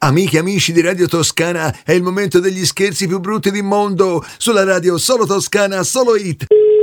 Amiche e amici di Radio Toscana, è il momento degli scherzi più brutti del mondo sulla radio Solo Toscana, Solo Hit.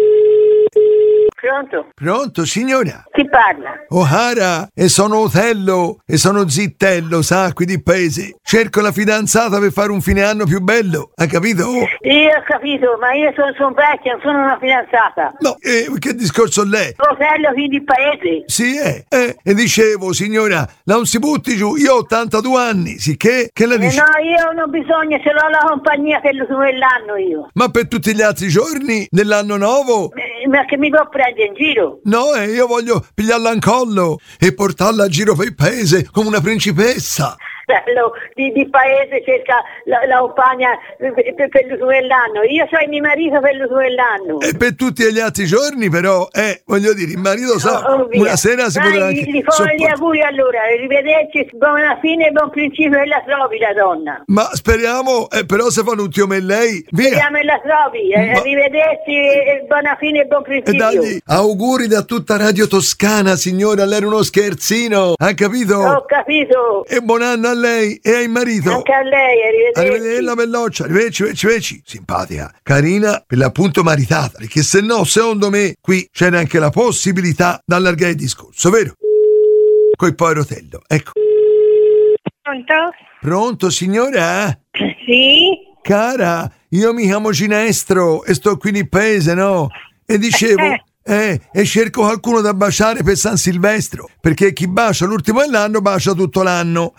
Pronto? Pronto, signora? Chi parla? O'Hara, e sono Otello, e sono zittello, sa, qui di paese. Cerco la fidanzata per fare un fine anno più bello, ha capito? Io ho capito, ma io sono vecchia, non sono una fidanzata. No, che discorso l'è? Otello qui di paese. Sì, e dicevo, signora, non si butti giù, io ho 82 anni, sicché, che la dice? No, io non bisogna, ce l'ho la compagnia per quell'anno io. Ma per tutti gli altri giorni, dell'anno nuovo? Ma che mi può prendere in giro? No, io voglio pigliarla in collo e portarla a giro per il paese come una principessa. Di paese cerca la compagna per quell'anno. Io so mio marito per quell'anno. E per tutti gli altri giorni però, voglio dire, il marito sa, una sera si potrà anche gli fai gli auguri allora, arrivederci, buona fine e buon principio e la trovi la donna. Ma speriamo, però se fa un ultimo e lei, via. Speriamo e la trovi, arrivederci e buona fine e buon principio. E dagli auguri da tutta Radio Toscana, signora, lei era uno scherzino, ha capito? Ho capito. E buon anno a lei e al marito. Anche a lei, arrivederci. Arrivederci la belloccia, arrivederci. Simpatica, carina, per l'appunto maritata, perché se no, secondo me, qui c'era anche la possibilità di allargare il discorso, vero? Coi poi Rotello, ecco. Pronto? Pronto, signora? Sì? Cara, io mi chiamo Ginestro e sto qui in paese, no? E dicevo... e cerco qualcuno da baciare per San Silvestro, perché chi bacia l'ultimo dell'anno bacia tutto l'anno.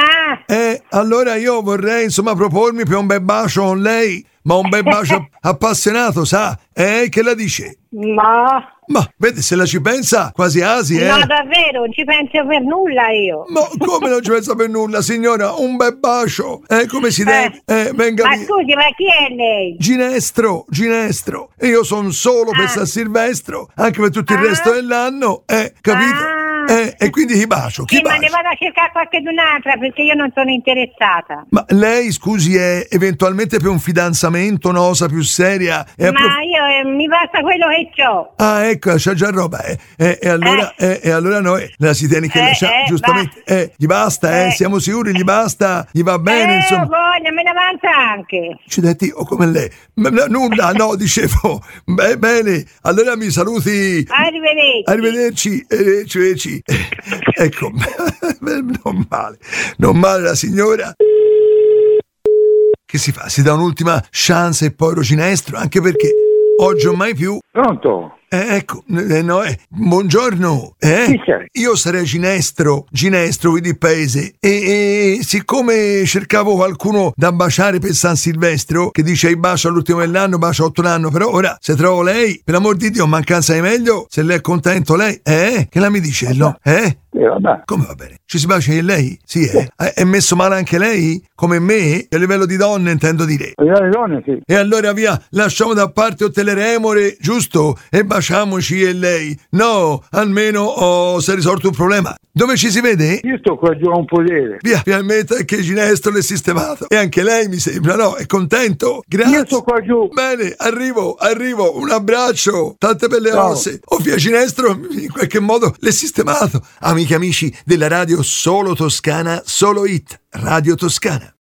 Allora io vorrei insomma propormi per un bel bacio con lei, ma un bel bacio appassionato, sa? Che la dice? Ma vedi, se la ci pensa quasi asi, No, davvero, non ci penso per nulla io. Ma come non ci pensa per nulla, signora? Un bel bacio, come si deve? Venga Ma via. scusi, ma chi è lei? Ginestro. E io sono solo per San Silvestro, anche per tutto il resto dell'anno, capito? E quindi chi bacio? Sì, ma ne vado a cercare qualcun'altra perché io non sono interessata. Ma lei, scusi, è eventualmente per un fidanzamento, una cosa più seria? Io mi basta quello che c'ho. Ecco, c'ha già roba, e allora noi la si tiene che lasciare, giustamente. Gli basta, siamo sicuri, gli basta, gli va bene, insomma. Voglia, me ne avanza anche. Accidenti, come lei. Nulla, no, dicevo. Bene, allora mi saluti. Arrivederci. Ecco, non male la signora. Che si fa? Si dà un'ultima chance e poi Ginestro, anche perché oggi o mai più. Pronto? Ecco, buongiorno. Chi sei? Io sarei Ginestro qui di paese e siccome cercavo qualcuno da baciare per San Silvestro, che dice il bacio all'ultimo dell'anno, bacio 8 l'anno, però ora se trovo lei, per l'amor di Dio, mancanza di meglio, se lei è contento lei, che la mi dice, no? Vabbè. Come va bene? Ci si bacia in lei? Sì, È messo male anche lei? Come me? A livello di donne, intendo dire. A livello di donne, sì. E allora via, lasciamo da parte tutte le remore, giusto? E baciamoci io e lei. No, almeno si è risolto un problema. Dove ci si vede? Io sto qua giù a un podere. Via, finalmente che Ginestro l'è sistemato. E anche lei mi sembra, no? È contento? Grazie. Io sto qua giù. Bene, arrivo. Un abbraccio. Tante belle osse. Via, Ginestro in qualche modo l'è sistemato. Amiche e amici della radio Solo Toscana, Solo Hit. Radio Toscana.